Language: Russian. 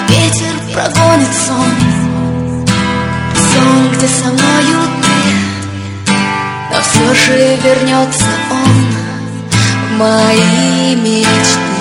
Ветер прогонит сон, сон, где со мною ты, но все же вернется он в мои мечты.